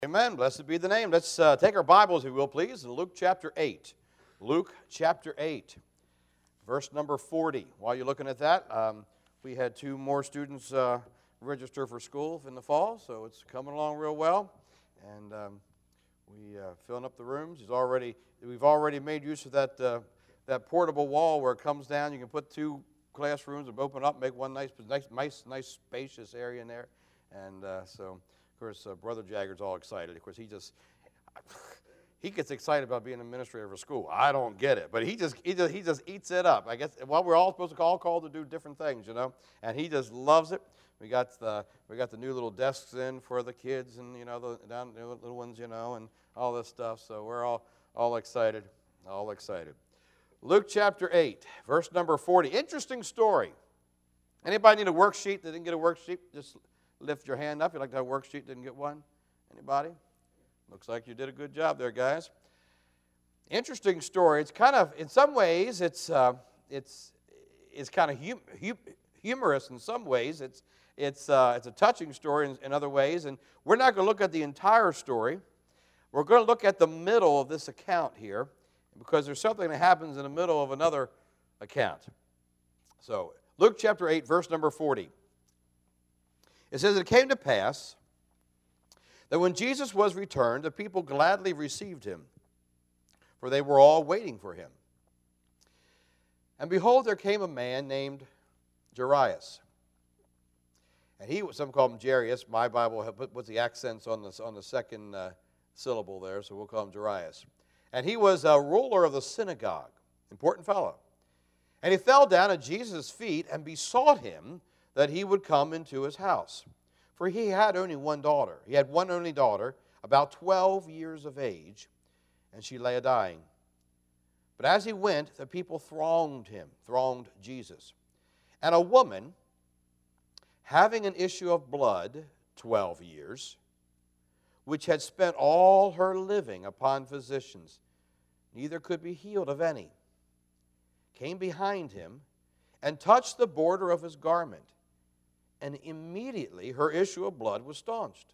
Amen. Blessed be the name. Let's take our Bibles, if you will, please, in Luke chapter 8. Luke chapter 8, verse number 40. While you're looking at that, we had two more students register for school in the fall, so it's coming along real well. And we're filling up the rooms. We've already made use of that portable wall where it comes down. You can put two classrooms and open up, make one nice spacious area in there. And of course, Brother Jagger's all excited. Of course, he gets excited about being an administrator of a school. I don't get it, but he just eats it up. I guess we're all supposed to all called to do different things, and he just loves it. We got the new little desks in for the kids, and the little ones, and all this stuff. So we're all excited, all excited. Luke chapter 8, verse number 40. Interesting story. Anybody need a worksheet that didn't get a worksheet? Just lift your hand up. You'd like to have a worksheet, didn't get one? Anybody? Looks like you did a good job there, guys. Interesting story. It's kind of, in some ways, it's kind of humorous in some ways. It's a touching story in other ways. And we're not going to look at the entire story. We're going to look at the middle of this account here, because there's something that happens in the middle of another account. So, Luke chapter 8, verse number 40. It says, "It came to pass that when Jesus was returned, the people gladly received him, for they were all waiting for him. And behold, there came a man named Jairus." And some call him Jairus. My Bible puts the accents on the second syllable there, so we'll call him Jairus. And he was a ruler of the synagogue, important fellow. And he fell down at Jesus' feet and besought him that he would come into his house. For he had only one daughter. He had one only daughter, about 12 years of age, and she lay a-dying. But as he went, the people thronged Jesus. And a woman, having an issue of blood 12 years, which had spent all her living upon physicians, neither could be healed of any, came behind him and touched the border of his garment. And immediately her issue of blood was staunched.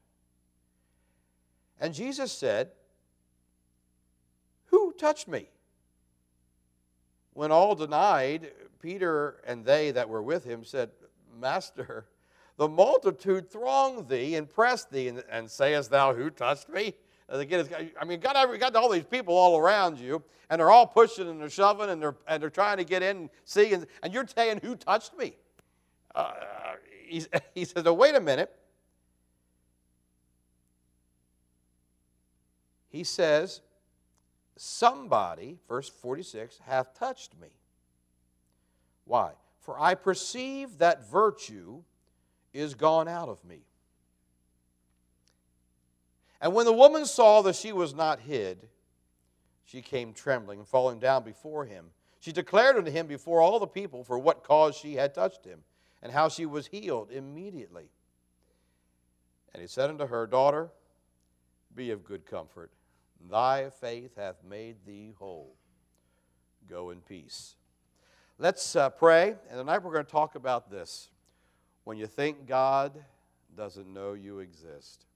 And Jesus said, "Who touched me?" When all denied, Peter and they that were with him said, "Master, the multitude throng thee and press thee, and sayest thou, who touched me?" And again, you got all these people all around you, and they're all pushing and they're shoving and they're trying to get in and see, and you're saying, "Who touched me?" He says, "Oh, wait a minute." He says, "Somebody," verse 46, "hath touched me." Why? "For I perceive that virtue is gone out of me." And when the woman saw that she was not hid, she came trembling and falling down before him. She declared unto him before all the people for what cause she had touched him, and how she was healed immediately. And he said unto her, "Daughter, be of good comfort. Thy faith hath made thee whole. Go in peace." Let's pray, and tonight we're going to talk about this. When you think God doesn't know you exist.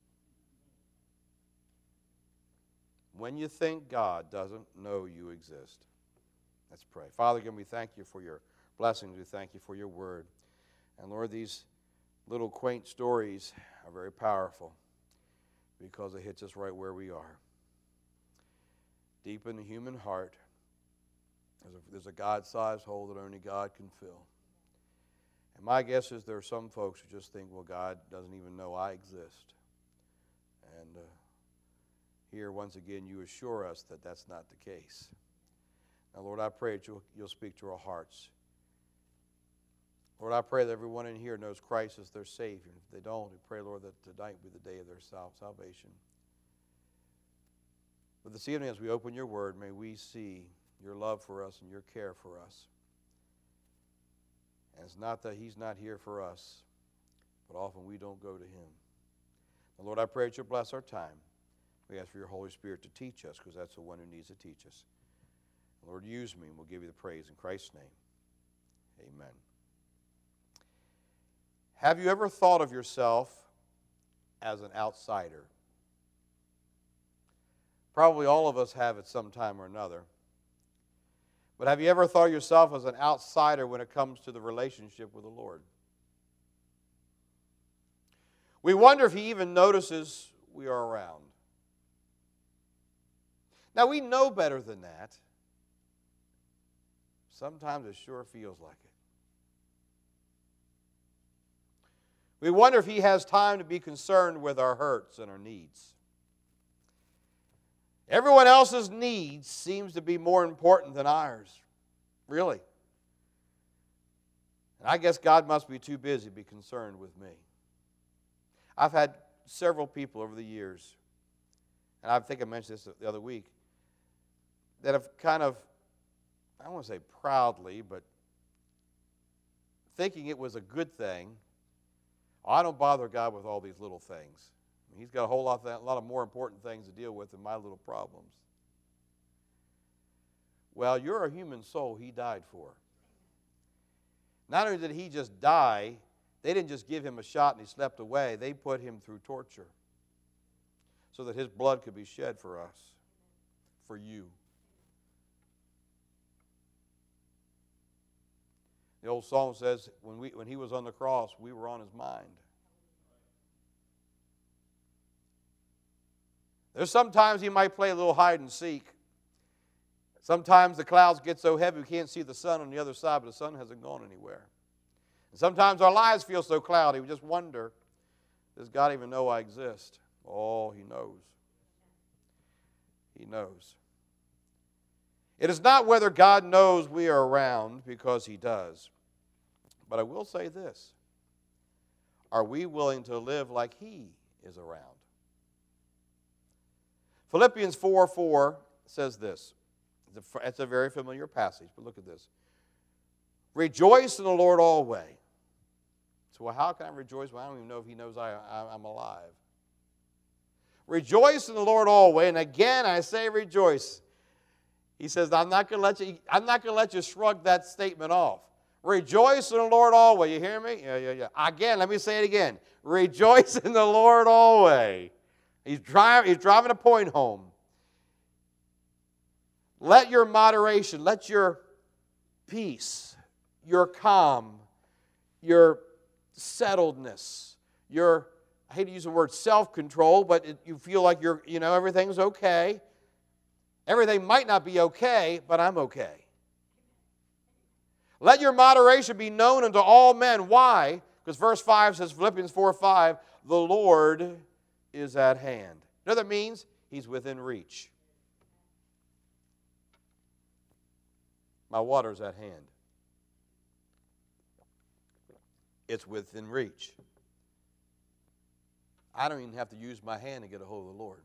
When you think God doesn't know you exist. Let's pray. Father, again, we thank you for your blessings. We thank you for your word. And Lord, these little quaint stories are very powerful because it hits us right where we are. Deep in the human heart, there's a God-sized hole that only God can fill. And my guess is there are some folks who just think, well, God doesn't even know I exist. And here, once again, you assure us that that's not the case. Now, Lord, I pray that you'll speak to our hearts. Lord, I pray that everyone in here knows Christ as their Savior. If they don't, we pray, Lord, that tonight be the day of their salvation. But this evening, as we open your word, may we see your love for us and your care for us. And it's not that he's not here for us, but often we don't go to him. And Lord, I pray that you'll bless our time. We ask for your Holy Spirit to teach us, because that's the one who needs to teach us. Lord, use me, and we'll give you the praise in Christ's name. Amen. Have you ever thought of yourself as an outsider? Probably all of us have at some time or another. But have you ever thought of yourself as an outsider when it comes to the relationship with the Lord? We wonder if He even notices we are around. Now, we know better than that. Sometimes it sure feels like it. We wonder if He has time to be concerned with our hurts and our needs. Everyone else's needs seems to be more important than ours. Really. And I guess God must be too busy to be concerned with me. I've had several people over the years, and I think I mentioned this the other week, that have kind of, I don't want to say proudly, but thinking it was a good thing, I don't bother God with all these little things. He's got a lot of more important things to deal with than my little problems. Well, you're a human soul He died for. Not only did He just die, they didn't just give Him a shot and He slept away. They put Him through torture so that His blood could be shed for us, for you. The old song says, when He was on the cross, we were on His mind. There's sometimes He might play a little hide and seek. Sometimes the clouds get so heavy we can't see the sun on the other side, but the sun hasn't gone anywhere. And sometimes our lives feel so cloudy, we just wonder, does God even know I exist? Oh, He knows. He knows. It is not whether God knows we are around, because He does. But I will say this. Are we willing to live like He is around? Philippians 4:4 says this. It's a very familiar passage, but look at this. Rejoice in the Lord always. So how can I rejoice? Well, I don't even know if He knows I'm alive. Rejoice in the Lord always. And again, I say rejoice. He says, I'm not going to let you shrug that statement off. Rejoice in the Lord always. You hear me? Yeah. Again, let me say it again. Rejoice in the Lord always. He's driving a point home. Let your moderation, let your peace, your calm, your settledness, your, I hate to use the word self-control, but you feel like everything's okay. Everything might not be okay, but I'm okay. Let your moderation be known unto all men. Why? Because verse 5 says, Philippians 4:5, the Lord is at hand. You know what that means? He's within reach. My water's at hand. It's within reach. I don't even have to use my hand to get a hold of the Lord.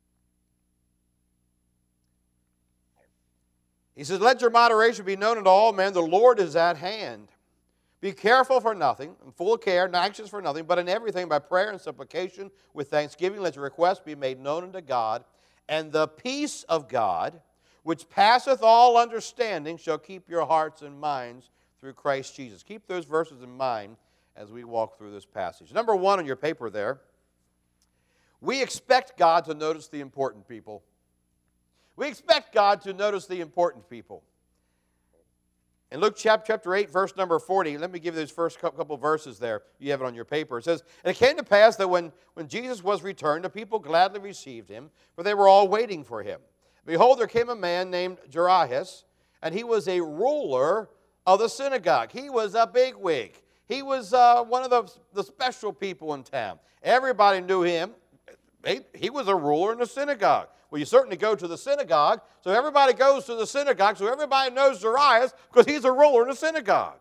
He says, let your moderation be known unto all men. The Lord is at hand. Be careful for nothing, and full of care, not anxious for nothing, but in everything by prayer and supplication with thanksgiving, let your requests be made known unto God. And the peace of God, which passeth all understanding, shall keep your hearts and minds through Christ Jesus. Keep those verses in mind as we walk through this passage. Number 1 on your paper there, we expect God to notice the important people. We expect God to notice the important people. In Luke chapter 8, verse number 40, let me give you those first couple verses there. You have it on your paper. It says, and it came to pass that when Jesus was returned, the people gladly received Him, for they were all waiting for Him. Behold, there came a man named Jairus, and he was a ruler of the synagogue. He was a bigwig. He was one of the special people in town. Everybody knew him. He was a ruler in the synagogue. Well, you certainly go to the synagogue, so everybody goes to the synagogue, so everybody knows Jairus because he's a ruler in the synagogue.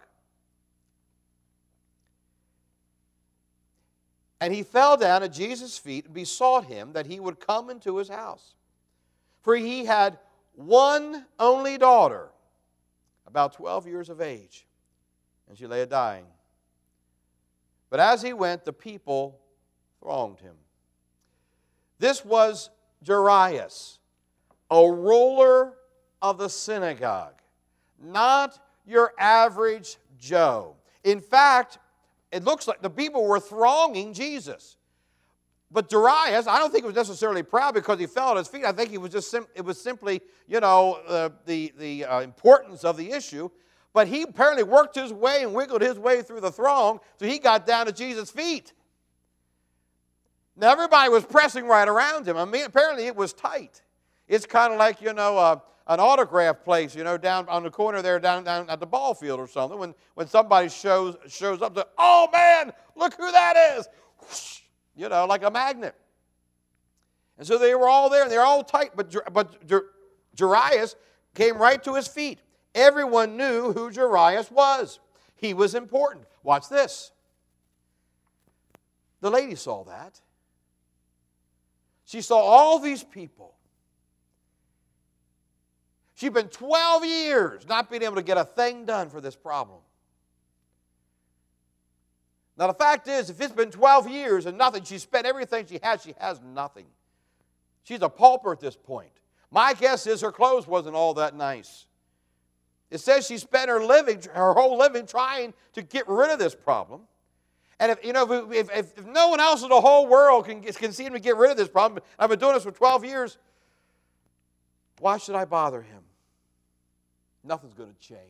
And he fell down at Jesus' feet and besought Him that He would come into his house. For he had one only daughter, about 12 years of age, and she lay a-dying. But as he went, the people thronged him. This was Jairus, a ruler of the synagogue, not your average Joe. In fact, it looks like the people were thronging Jesus. But Darius, I don't think he was necessarily proud because he fell at his feet. I think he was just it was simply, the importance of the issue. But he apparently worked his way and wiggled his way through the throng, so he got down to Jesus' feet. Now, everybody was pressing right around him. I mean, apparently it was tight. It's kind of like, an autograph place, down on the corner there, down at the ball field or something. When somebody shows up, to, oh, man, look who that is. Whoosh, like a magnet. And so they were all there, and they were all tight. But Jairus came right to his feet. Everyone knew who Jairus was. He was important. Watch this. The lady saw that. She saw all these people. She'd been 12 years not being able to get a thing done for this problem. Now, the fact is, if it's been 12 years and nothing, she spent everything she has nothing. She's a pauper at this point. My guess is her clothes wasn't all that nice. It says she spent her whole living trying to get rid of this problem. And if no one else in the whole world can seem to get rid of this problem, I've been doing this for 12 years, why should I bother him? Nothing's going to change.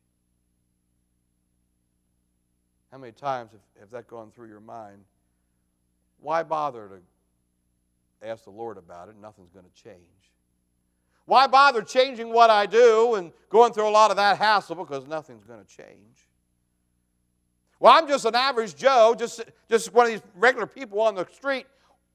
How many times have that gone through your mind? Why bother to ask the Lord about it? Nothing's going to change. Why bother changing what I do and going through a lot of that hassle because nothing's going to change? Well, I'm just an average Joe, just one of these regular people on the street.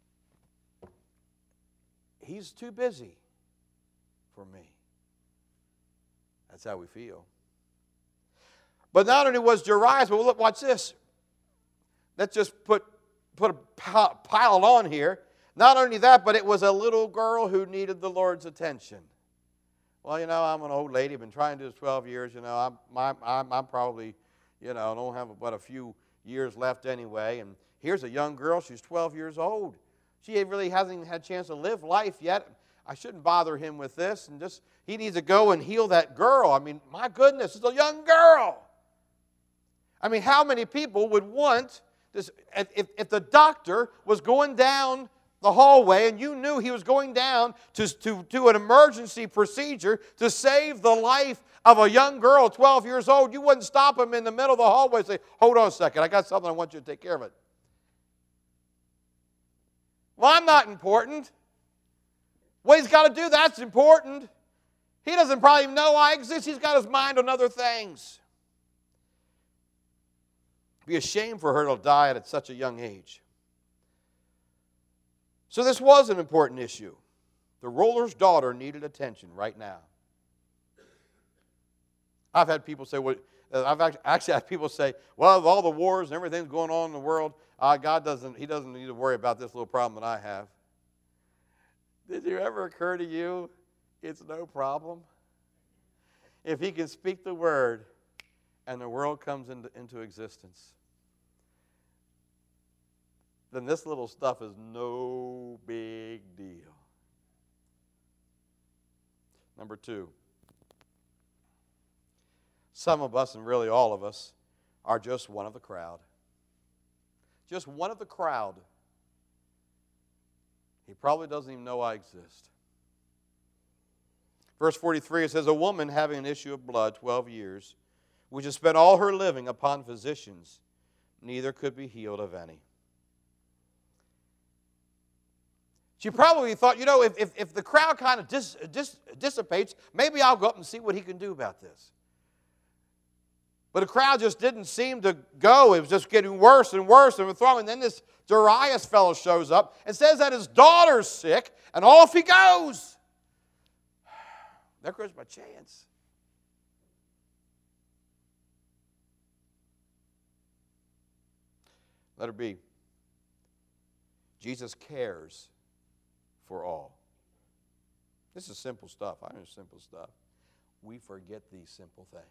He's too busy for me. That's how we feel. But not only was Jairus, but look, watch this. Let's just put a pile on here. Not only that, but it was a little girl who needed the Lord's attention. Well, I'm an old lady. I've been trying to do this 12 years. I'm probably, don't have but a few years left anyway. And here's a young girl. She's 12 years old. She really hasn't even had a chance to live life yet. I shouldn't bother him with this. And he needs to go and heal that girl. I mean, my goodness, it's a young girl. I mean, how many people would want this? If the doctor was going down the hallway and you knew he was going down to an emergency procedure to save the life of a young girl, 12 years old, you wouldn't stop him in the middle of the hallway and say, hold on a second, I got something I want you to take care of it. Well, I'm not important. What he's got to do, that's important. He doesn't probably even know I exist. He's got his mind on other things. It'd be a shame for her to die at such a young age. So this was an important issue. The ruler's daughter needed attention right now. I've had people say, I've actually had people say, well, with all the wars and everything going on in the world, God doesn't need to worry about this little problem that I have. Did it ever occur to you it's no problem? If he can speak the word and the world comes into existence, then this little stuff is no big deal. Number two, some of us, and really all of us, are just one of the crowd. Just one of the crowd. He probably doesn't even know I exist. Verse 43, it says, a woman having an issue of blood 12 years, which has spent all her living upon physicians, neither could be healed of any. She probably thought, if the crowd kind of dissipates, maybe I'll go up and see what he can do about this. But the crowd just didn't seem to go. It was just getting worse and worse and throwing. And then this Darius fellow shows up and says that his daughter's sick, and off he goes. There goes my chance. Let her be. Jesus cares for all. This is simple stuff. I know simple stuff. We forget these simple things.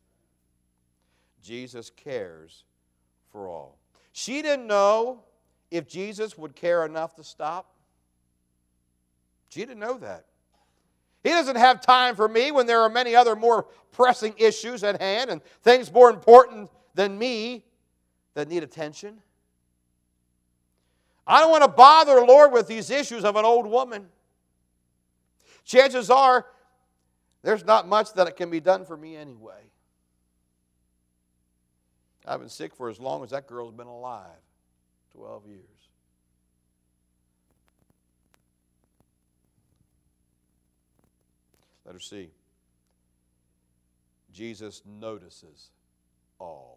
Jesus cares for all. She didn't know if Jesus would care enough to stop. She didn't know that. He doesn't have time for me when there are many other more pressing issues at hand and things more important than me that need attention. I don't want to bother the Lord with these issues of an old woman. Chances are, there's not much that can be done for me anyway. I've been sick for as long as that girl's been alive, 12 years. Letter C. Jesus notices all.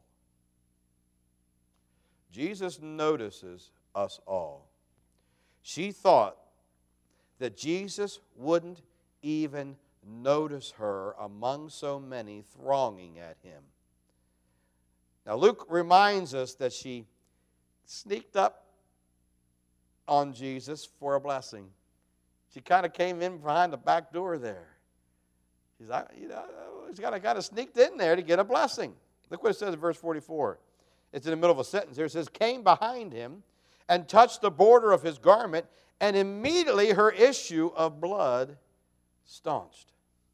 Jesus notices us all. She thought that Jesus wouldn't even notice her among so many thronging at him. Now, Luke reminds us that she sneaked up on Jesus for a blessing. She kind of came in behind the back door there. She's like, she's kind of sneaked in there to get a blessing. Look what it says in verse 44. It's in the middle of a sentence here. It says, came behind him and touched the border of his garment, and immediately her issue of blood staunched.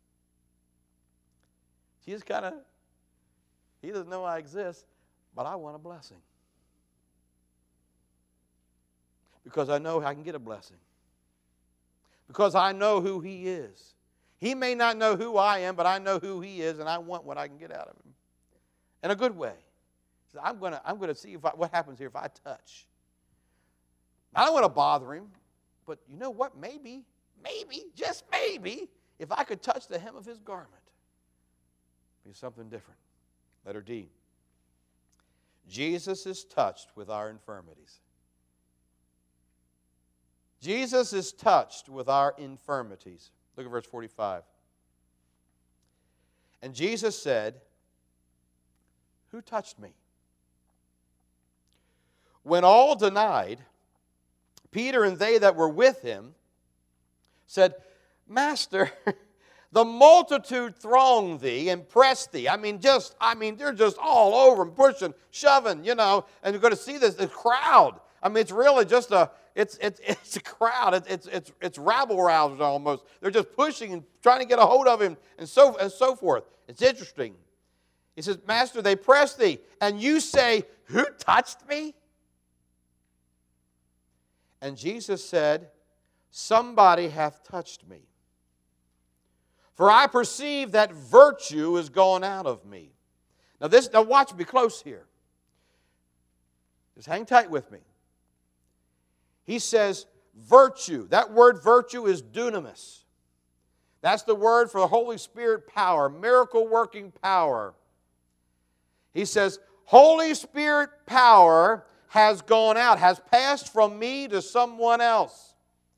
She just he doesn't know I exist, but I want a blessing. Because I know I can get a blessing. Because I know who he is. He may not know who I am, but I know who he is, and I want what I can get out of him. In a good way. So I'm going to see what happens here if I touch. I don't want to bother him, but you know what? Maybe, just maybe, if I could touch the hem of his garment, it'd be something different. Letter D. Jesus is touched with our infirmities. Jesus is touched with our infirmities. Look at verse 45. And Jesus said, who touched me? When all denied, Peter and they that were with him said, Master, the multitude throng thee and press thee. They're just all over and pushing, shoving, and you're going to see this crowd. It's really just it's a crowd. It's rabble-rousers almost. They're just pushing and trying to get a hold of him and so forth. It's interesting. He says, Master, they press thee, and you say, who touched me? And Jesus said, somebody hath touched me. For I perceive that virtue is gone out of me. Now watch me close here. Just hang tight with me. He says virtue. That word virtue is dunamis. That's the word for the Holy Spirit power, miracle-working power. He says, Holy Spirit power has gone out, has passed from me to someone else.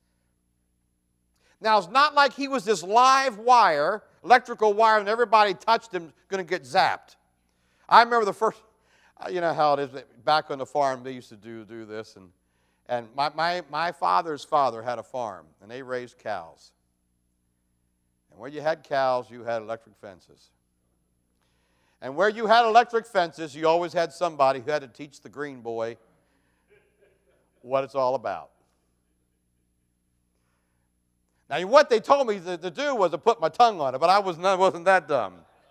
Now, it's not like he was this live wire, electrical wire, and everybody touched him going to get zapped. I remember the first, you know how it is, back on the farm, they used to do this, and my father's father had a farm, and they raised cows. And where you had cows, you had electric fences. And where you had electric fences, you always had somebody who had to teach the green boy what it's all about. Now, what they told me to do was to put my tongue on it, but I wasn't that dumb.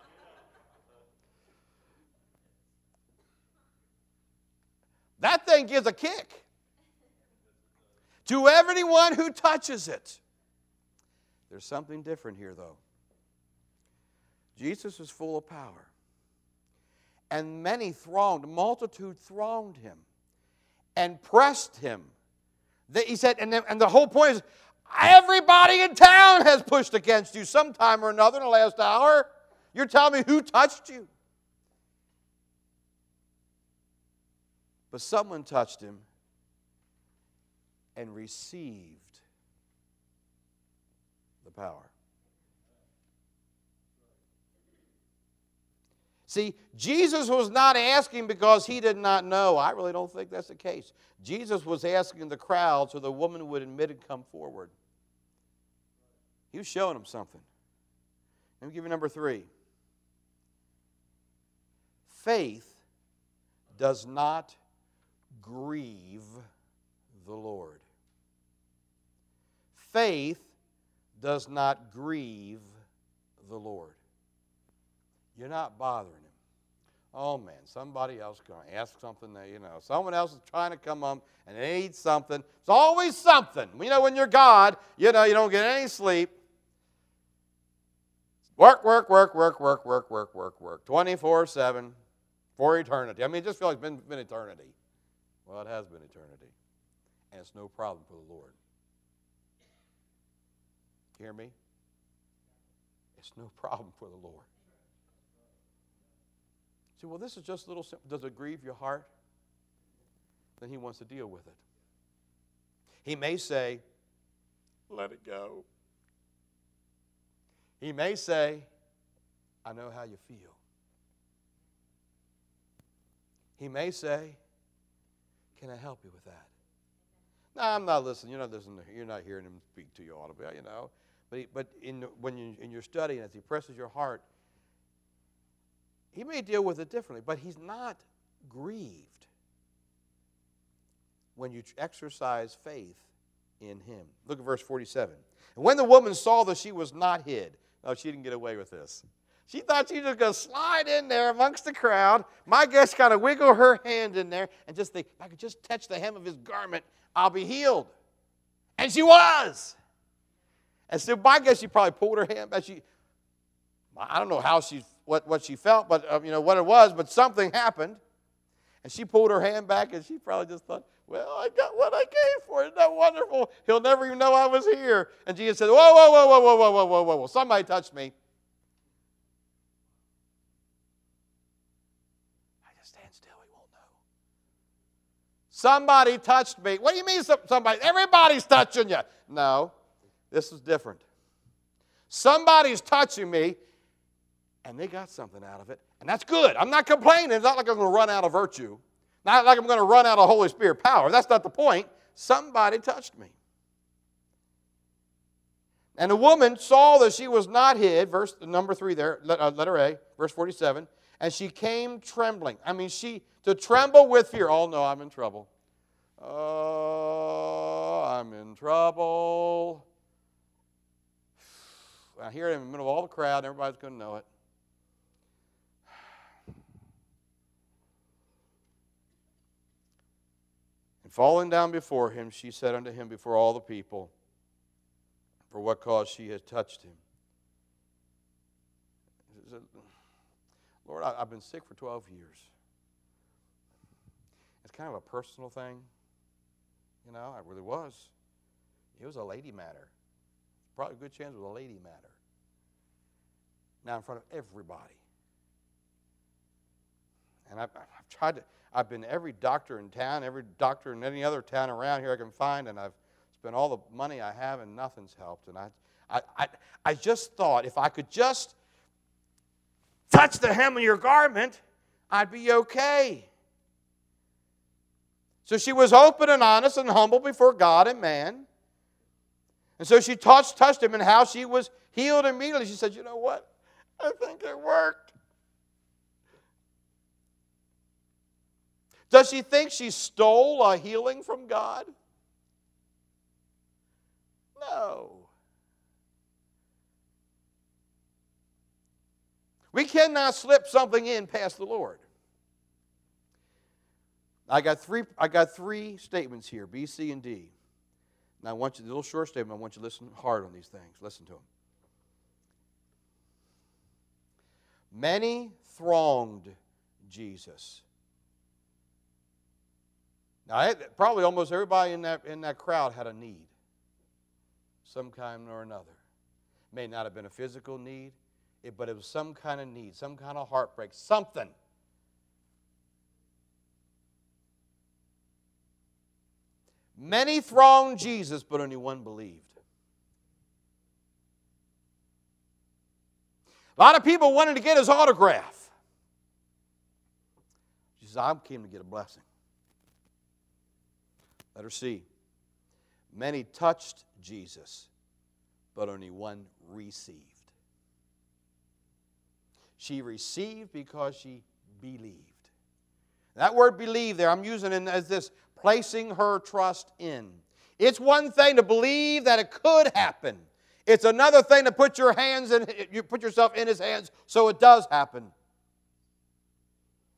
That thing gives a kick to everyone who touches it. There's something different here, though. Jesus is full of power. And many multitude thronged him and pressed him. He said, and the whole point is, everybody in town has pushed against you sometime or another in the last hour. You're telling me who touched you? But someone touched him and received the power. See, Jesus was not asking because he did not know. I really don't think that's the case. Jesus was asking the crowd so the woman would admit and come forward. He was showing them something. Let me give you number 3. Faith does not grieve the Lord. Faith does not grieve the Lord. You're not bothering him. Oh, man, somebody else going to ask something that, someone else is trying to come up and they need something. It's always something. When you're God, you don't get any sleep. Work, work, work, work, work, work, work, work, work. 24/7 for eternity. I mean, it just feels like it's been eternity. Well, it has been eternity. And it's no problem for the Lord. Hear me? It's no problem for the Lord. See, well, this is just a little simple. Does it grieve your heart? Then he wants to deal with it. He may say, let it go. He may say, I know how you feel. He may say, can I help you with that? No, I'm not listening. You're not listening. You're not hearing him speak to you audibly, But when in your study, and as he presses your heart, he may deal with it differently, but he's not grieved when you exercise faith in him. Look at verse 47. And when the woman saw that she was not hid, no, she didn't get away with this. She thought she was just going to slide in there amongst the crowd. My guess kind of wiggle her hand in there and just think, if I could just touch the hem of his garment, I'll be healed. And she was. And so my guess she probably pulled her hand back. I don't know how what she felt, but what it was, but something happened. And she pulled her hand back, and she probably just thought, well, I got what I came for. Isn't that wonderful? He'll never even know I was here. And Jesus said, whoa, whoa, whoa, whoa, whoa, whoa, whoa, whoa, whoa, whoa. Somebody touched me. I just stand still. He won't know. Somebody touched me. What do you mean somebody? Everybody's touching you. No, this is different. Somebody's touching me, and they got something out of it, and that's good. I'm not complaining. It's not like I'm going to run out of virtue. Not like I'm going to run out of Holy Spirit power. That's not the point. Somebody touched me. And the woman saw that she was not hid, verse number 3 there, letter A, verse 47, and she came trembling. To tremble with fear. Oh, no, I'm in trouble. Oh, I'm in trouble. I hear it in the middle of all the crowd, and everybody's going to know it. And falling down before him, she said unto him before all the people, for what cause she had touched him. She said, Lord, I've been sick for 12 years. It's kind of a personal thing. It really was. It was a lady matter. Probably a good chance it was a lady matter. Now in front of everybody. And I've been to every doctor in town, every doctor in any other town around here I can find, and I've spent all the money I have, and nothing's helped. And I just thought if I could just touch the hem of your garment, I'd be okay. So she was open and honest and humble before God and man. And so she touched him, and how she was healed immediately. She said, you know what? I think it worked. Does she think she stole a healing from God? No. We cannot slip something in past the Lord. I got three statements here, B, C, and D. Now I want you, a little short statement, I want you to listen hard on these things. Listen to them. Many thronged Jesus. Now, probably almost everybody in that crowd had a need, some kind or another. It may not have been a physical need, but it was some kind of need, some kind of heartbreak, something. Many thronged Jesus, but only one believed. A lot of people wanted to get his autograph. She says, I came to get a blessing. Letter C. Many touched Jesus, but only one received. She received because she believed. That word believe there, I'm using it as this, placing her trust in. It's one thing to believe that it could happen. It's another thing to put your hands in, you put yourself in his hands so it does happen.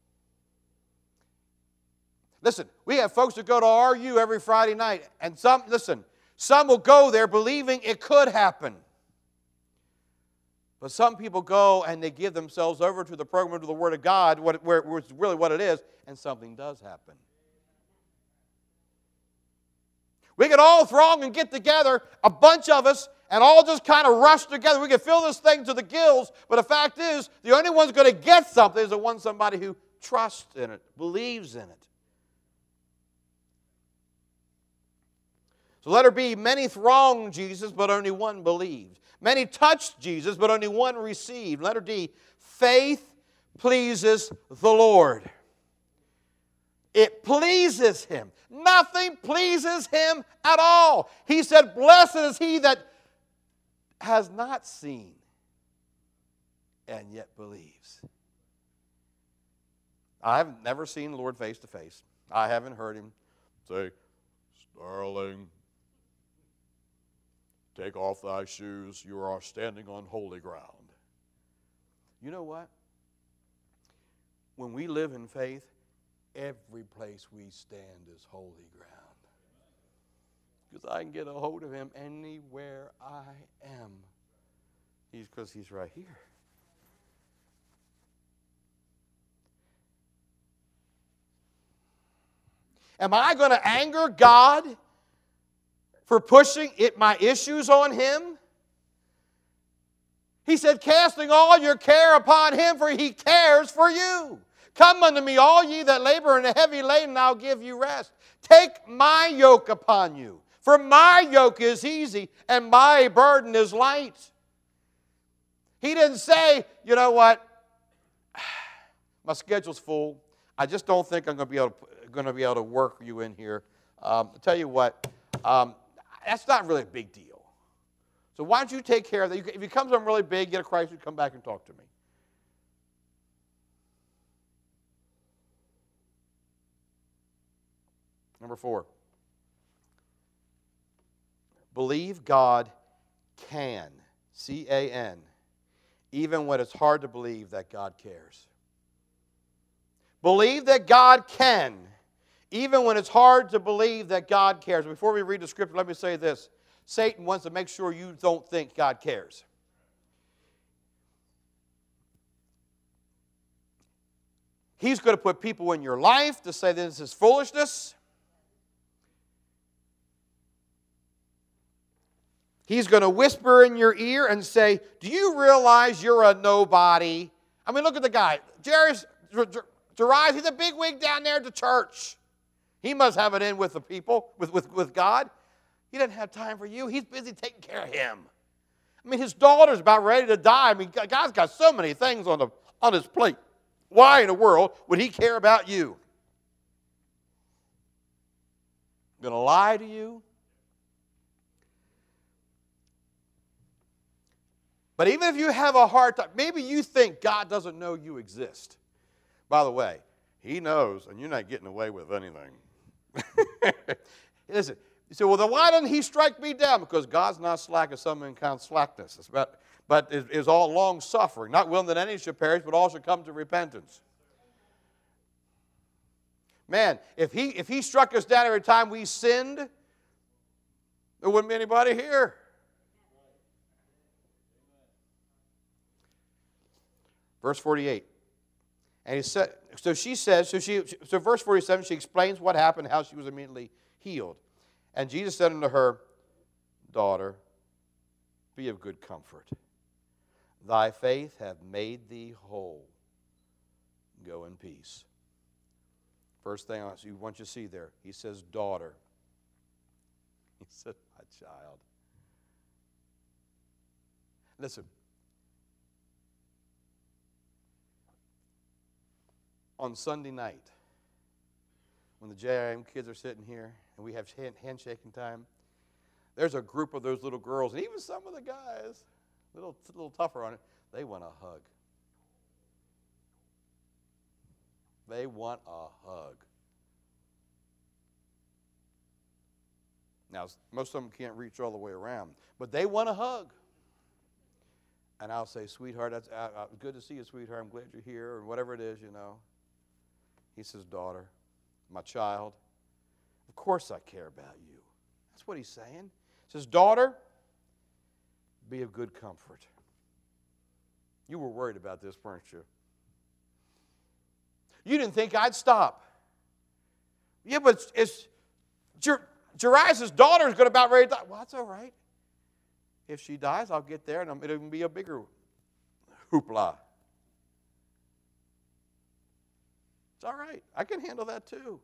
Listen, we have folks that go to RU every Friday night, and some will go there believing it could happen. But some people go and they give themselves over to the program, to the Word of God, which is really what it is, and something does happen. We could all throng and get together, a bunch of us, and all just kind of rush together. We could fill this thing to the gills, but the fact is, the only one's going to get something is the one somebody who trusts in it, believes in it. So letter B, many thronged Jesus, but only one believed. Many touched Jesus, but only one received. Letter D, faith pleases the Lord. It pleases Him. Nothing pleases Him at all. He said, blessed is he that has not seen and yet believes. I have never seen the Lord face to face. I haven't heard Him say, Sterling, take off thy shoes, you are standing on holy ground. You know what? When we live in faith, every place we stand is holy ground. Because I can get a hold of Him anywhere I am. Because He's right here. Am I going to anger God for pushing my issues on Him? He said, casting all your care upon Him, for He cares for you. Come unto me, all ye that labor and are heavy laden, and I'll give you rest. Take my yoke upon you, for my yoke is easy, and my burden is light. He didn't say, you know what, my schedule's full. I just don't think I'm going to be able to work you in here. I'll tell you what, that's not really a big deal. So why don't you take care of that? If it becomes something really big, get a crisis, come back and talk to me. Number 4. Believe God can, C-A-N, even when it's hard to believe that God cares. Believe that God can, even when it's hard to believe that God cares. Before we read the scripture, let me say this. Satan wants to make sure you don't think God cares. He's going to put people in your life to say this is foolishness. He's going to whisper in your ear and say, do you realize you're a nobody? I mean, look at the guy. Jairus, he's a bigwig down there at the church. He must have it in with the people, with God. He doesn't have time for you. He's busy taking care of him. I mean, his daughter's about ready to die. I mean, God's got so many things on his plate. Why in the world would He care about you? Going to lie to you? But even if you have a hard time, maybe you think God doesn't know you exist. By the way, He knows, and you're not getting away with anything. Listen, you say, well, then why doesn't He strike me down? Because God's not slack as some men count slackness, but is all long-suffering, not willing that any should perish, but all should come to repentance. Man, if he struck us down every time we sinned, there wouldn't be anybody here. Verse 48. And he said, so verse 47, she explains what happened, how she was immediately healed. And Jesus said unto her, daughter, be of good comfort. Thy faith hath made thee whole. Go in peace. First thing I want you to see there, He says, daughter. He said, my child. Listen. On Sunday night, when the JIM kids are sitting here and we have handshaking time, there's a group of those little girls, and even some of the guys, a little tougher on it, they want a hug. They want a hug. Now, most of them can't reach all the way around, but they want a hug. And I'll say, sweetheart, that's good to see you, sweetheart. I'm glad you're here, or whatever it is, you know. He says, daughter, my child. Of course I care about you. That's what he's saying. He says, daughter, be of good comfort. You were worried about this, weren't you? You didn't think I'd stop. Yeah, but it's Jairus' daughter is going to about ready to die. Well, that's all right. If she dies, I'll get there, and it'll even be a bigger hoopla. It's all right. I can handle that too.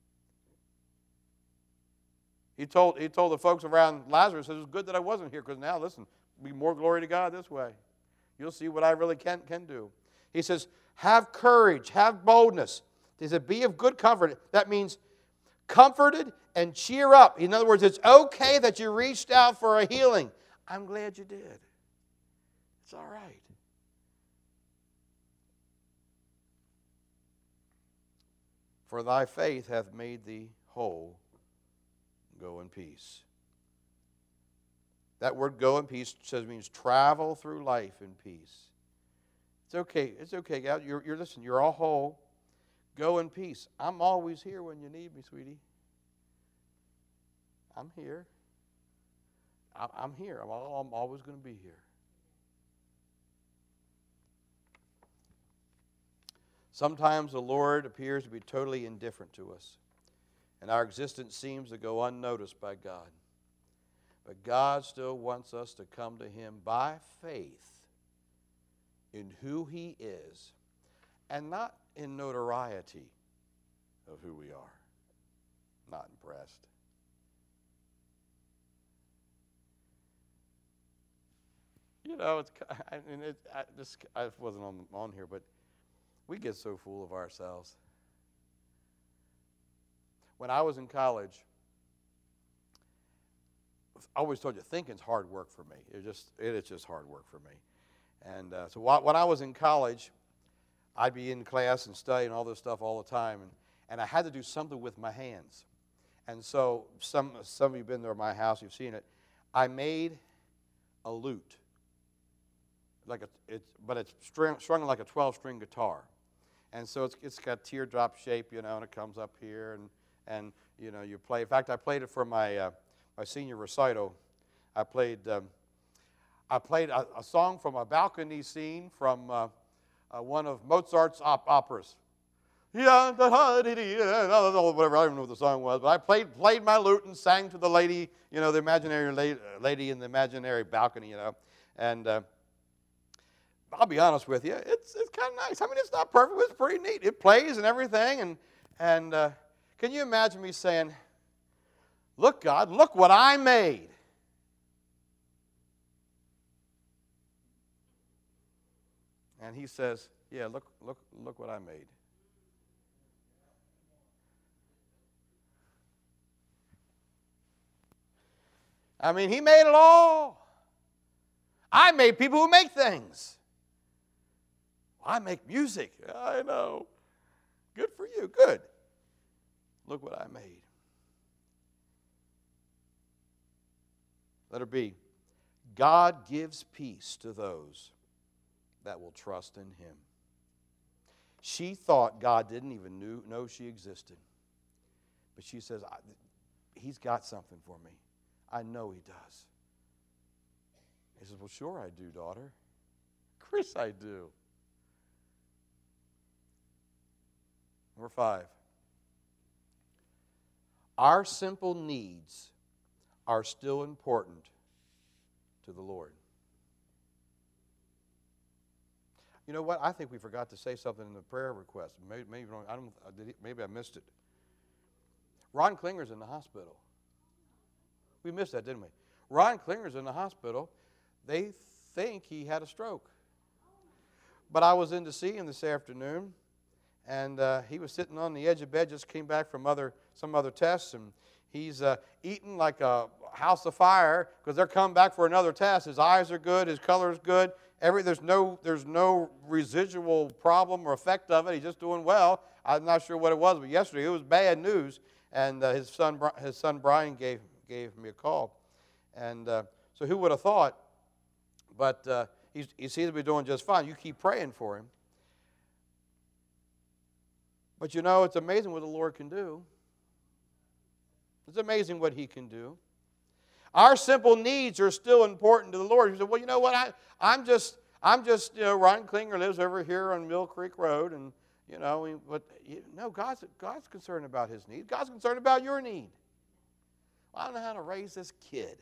He told the folks around Lazarus, it was good that I wasn't here, because now, listen, be more glory to God this way. You'll see what I really can do. He says, have courage, have boldness. He said, be of good comfort. That means comforted and cheer up. In other words, it's okay that you reached out for a healing. I'm glad you did. It's all right. For thy faith hath made thee whole. Go in peace. That word go in peace means travel through life in peace. It's okay. It's okay, God. Listen, you're all whole. Go in peace. I'm always here when you need me, sweetie. I'm here. I'm here. I'm always going to be here. Sometimes the Lord appears to be totally indifferent to us, and our existence seems to go unnoticed by God. But God still wants us to come to Him by faith in who He is, and not in notoriety of who we are. Not impressed. You know, I wasn't on here, but we get so full of ourselves. When I was in college, I always told you, thinking's hard work for me. It is just hard work for me. And so when I was in college, I'd be in class and studying all this stuff all the time, and I had to do something with my hands. And so some of you have been there at my house, you've seen it. I made a lute, but it's strung like a 12-string guitar. And so it's got teardrop shape, you know, and it comes up here, and you know, you play. In fact, I played it for my senior recital. I played a song from a balcony scene from one of Mozart's operas. Yeah, whatever. I don't know what the song was, but I played my lute and sang to the lady, you know, the imaginary lady in the imaginary balcony, you know. And I'll be honest with you, it's kind of nice. I mean, it's not perfect, but it's pretty neat. It plays and everything, and can you imagine me saying, "Look, God, look what I made." And He says, "Yeah, look what I made." I mean, He made it all. I made people who make things. I make music. I know. Good for you. Good. Look what I made. Letter B. God gives peace to those that will trust in Him. She thought God didn't even know she existed. But she says, He's got something for me. I know He does. He says, well, sure I do, daughter. Of course I do. Number 5. Our simple needs are still important to the Lord. You know what? I think we forgot to say something in the prayer request. Maybe I missed it. Ron Klinger's in the hospital. We missed that, didn't we? Ron Klinger's in the hospital. They think he had a stroke. But I was in to see him this afternoon, and he was sitting on the edge of bed, just came back from some other tests, and he's eating like a house of fire because they're coming back for another test. His eyes are good, his color is good. There's no residual problem or effect of it. He's just doing well. I'm not sure what it was, but yesterday it was bad news, and his son Brian gave me a call, and so who would have thought? But he seems to be doing just fine. You keep praying for him. But you know, it's amazing what the Lord can do. It's amazing what He can do. Our simple needs are still important to the Lord. He said, well, you know what, I'm just, Ron Klinger lives over here on Mill Creek Road, and, no, God's concerned about his need. God's concerned about your need. Well, I don't know how to raise this kid.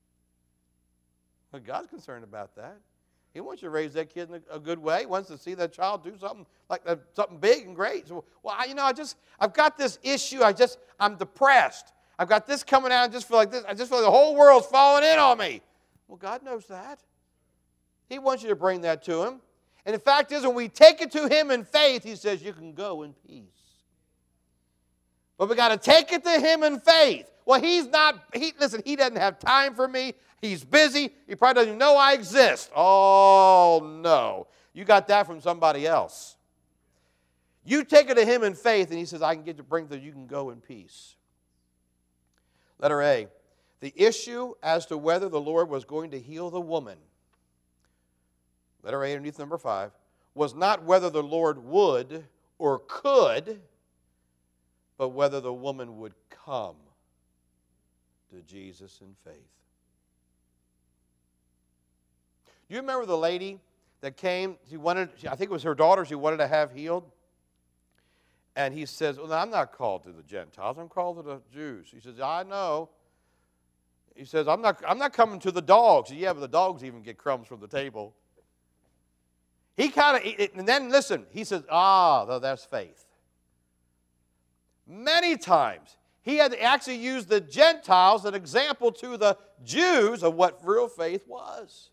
But God's concerned about that. He wants you to raise that kid in a good way. He wants to see that child do something like something big and great. So, I've got this issue. I'm depressed. I've got this coming out. I just feel like the whole world's falling in on me. Well, God knows that. He wants you to bring that to Him. And the fact is, when we take it to Him in faith, He says, you can go in peace. But we got to take it to Him in faith. Well, He doesn't have time for me. He's busy. He probably doesn't even know I exist. Oh, no. You got that from somebody else. You take it to Him in faith, and He says, I can get to bring that you can go in peace. Letter A, the issue as to whether the Lord was going to heal the woman, letter A underneath number 5, was not whether the Lord would or could, but whether the woman would come to Jesus in faith. Do you remember the lady that came? I think it was her daughter she wanted to have healed. And He says, well, I'm not called to the Gentiles. I'm called to the Jews. He says, I know. He says, I'm not coming to the dogs. Yeah, but the dogs even get crumbs from the table. And then listen, He says, that's faith. Many times, He had to actually use the Gentiles as an example to the Jews of what real faith was.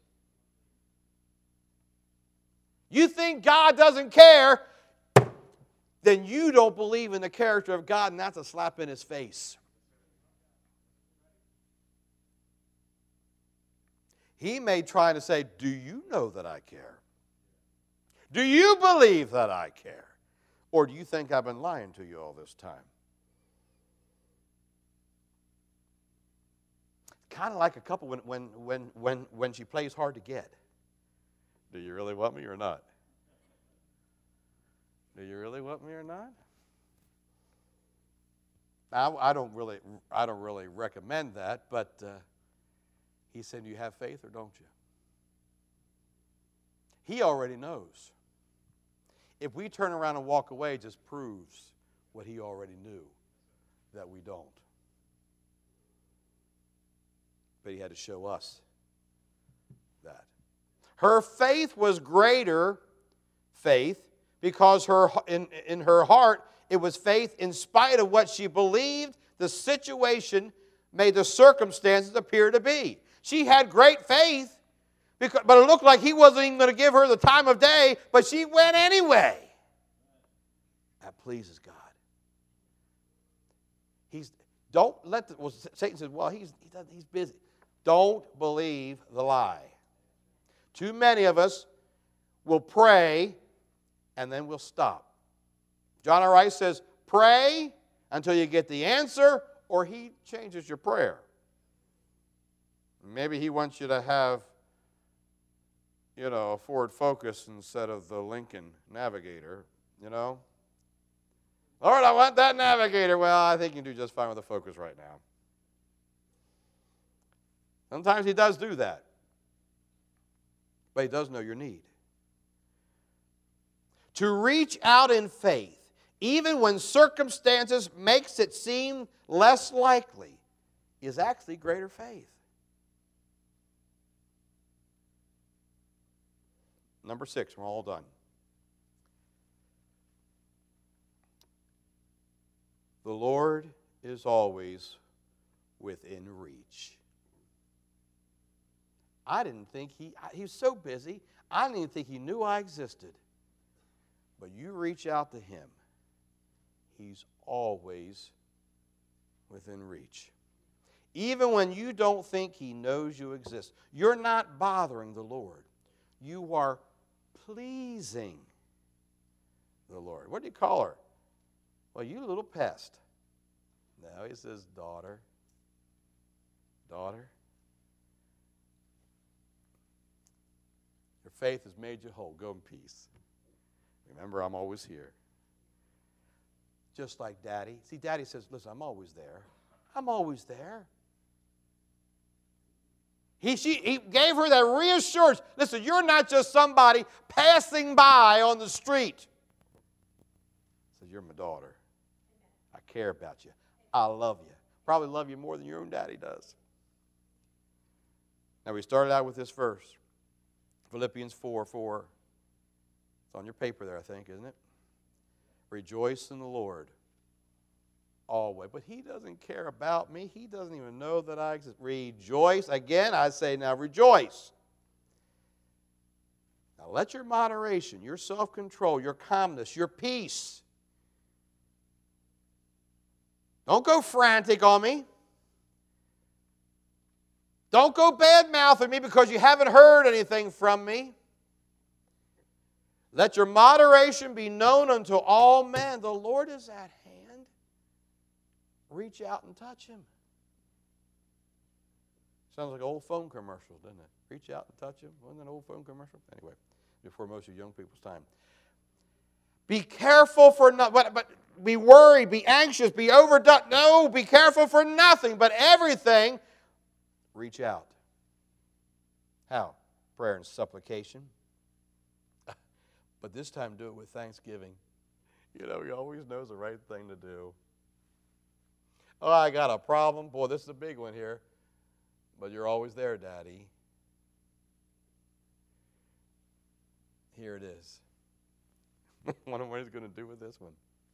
You think God doesn't care, then you don't believe in the character of God, and that's a slap in His face. He may try to say, do you know that I care? Do you believe that I care? Or do you think I've been lying to you all this time? Kind of like a couple when she plays hard to get. Do you really want me or not? Do you really want me or not? I don't really recommend that, but He said, "Do you have faith or don't you?" He already knows. If we turn around and walk away, it just proves what He already knew, that we don't. But He had to show us that. Her faith was greater faith because in her heart it was faith in spite of what she believed the situation made the circumstances appear to be. She had great faith, but it looked like He wasn't even going to give her the time of day, but she went anyway. That pleases God. Satan says, well, he's busy. Don't believe the lie. Too many of us will pray and then we'll stop. John R. Rice says, pray until you get the answer, or he changes your prayer. Maybe he wants you to have, a Ford Focus instead of the Lincoln Navigator, Lord, I want that Navigator. Well, I think you can do just fine with the Focus right now. Sometimes he does do that. But he does know your need. To reach out in faith, even when circumstances makes it seem less likely, is actually greater faith. Number 6, we're all done. The Lord is always within reach. I didn't think he was so busy, I didn't even think He knew I existed. But you reach out to Him, He's always within reach. Even when you don't think He knows you exist, you're not bothering the Lord. You are pleasing the Lord. What do you call her? Well, you little pest. No, He says, daughter. Daughter. Your faith has made you whole. Go in peace. Remember, I'm always here. just like Daddy. See, Daddy says, listen, I'm always there. I'm always there. He gave her that reassurance. Listen, you're not just somebody passing by on the street. He says, you're my daughter. I care about you. I love you. Probably love you more than your own daddy does. Now, we started out with this verse, Philippians 4:4. It's on your paper there, I think, isn't it? Rejoice in the Lord always. But he doesn't care about me. He doesn't even know that I exist. Rejoice. Again, I say now, rejoice. Now, let your moderation, your self-control, your calmness, your peace. Don't go frantic on me. Don't go bad-mouthing me because you haven't heard anything from me. Let your moderation be known unto all men. The Lord is at hand. Reach out and touch him. Sounds like old phone commercials, doesn't it? Reach out and touch him. Wasn't that an old phone commercial? Anyway, before most of young people's time. Be careful for nothing, but be worried, be anxious, be overdone. No, be careful for nothing, but everything. Reach out. How? Prayer and supplication. But this time do it with thanksgiving. You know, he always knows the right thing to do. Oh, I got a problem. Boy, this is a big one here. But you're always there, Daddy. Here it is. Wonder what he's going to do with this one.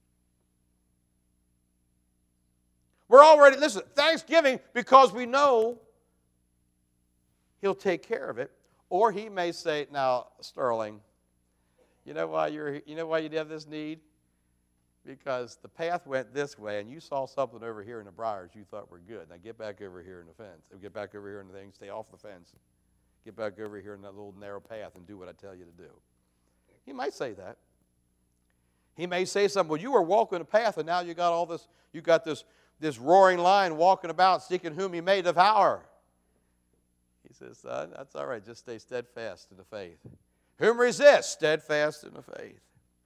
We're already, listen, thanksgiving because we know he'll take care of it. Or he may say, now, Sterling, you know why you have this need? Because the path went this way, and you saw something over here in the briars you thought were good. Now get back over here in the fence. Get back over here in the thing. Stay off the fence. Get back over here in that little narrow path and do what I tell you to do. He might say that. He may say something. Well, you were walking a path, and now you got all this. You got this roaring lion walking about, seeking whom he may devour. He says, son, that's all right. Just stay steadfast in the faith. Whom resist? Steadfast in the faith.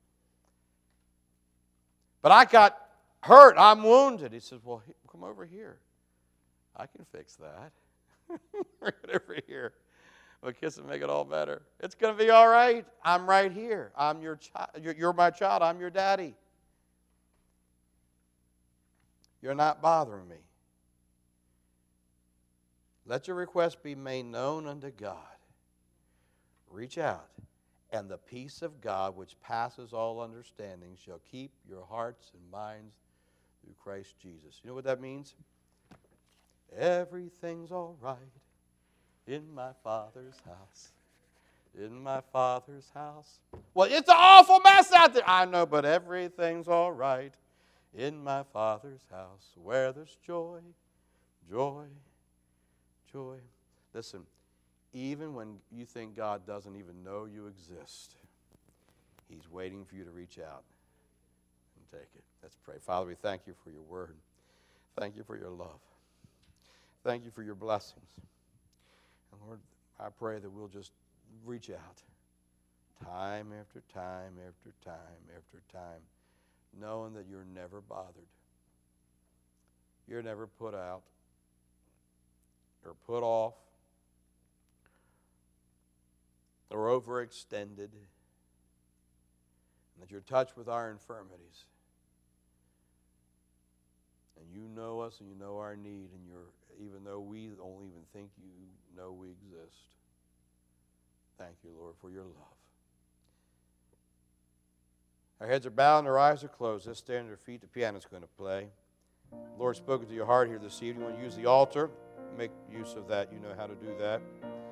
But I got hurt. I'm wounded. He says, well, come over here. I can fix that. Bring it over here. We'll kiss and make it all better. It's going to be all right. I'm right here. I'm your child. You're my child. I'm your daddy. You're not bothering me. Let your request be made known unto God. Reach out, and the peace of God, which passes all understanding, shall keep your hearts and minds through Christ Jesus. You know what that means? Everything's all right in my Father's house. In my Father's house. Well, it's an awful mess out there. I know, but everything's all right in my Father's house, where there's joy, joy, joy. Listen, even when you think God doesn't even know you exist, he's waiting for you to reach out and take it. Let's pray. Father, we thank you for your word. Thank you for your love. Thank you for your blessings. And Lord, I pray that we'll just reach out time after time after time after time, knowing that you're never bothered. You're never put out or put off or overextended, and that you're touched with our infirmities. And you know us and you know our need, and even though we don't even think you know we exist. Thank you, Lord, for your love. Our heads are bowed and our eyes are closed. Let's stand on our feet. The piano's going to play. The Lord spoken to your heart here this evening. You want to use the altar? Make use of that. You know how to do that.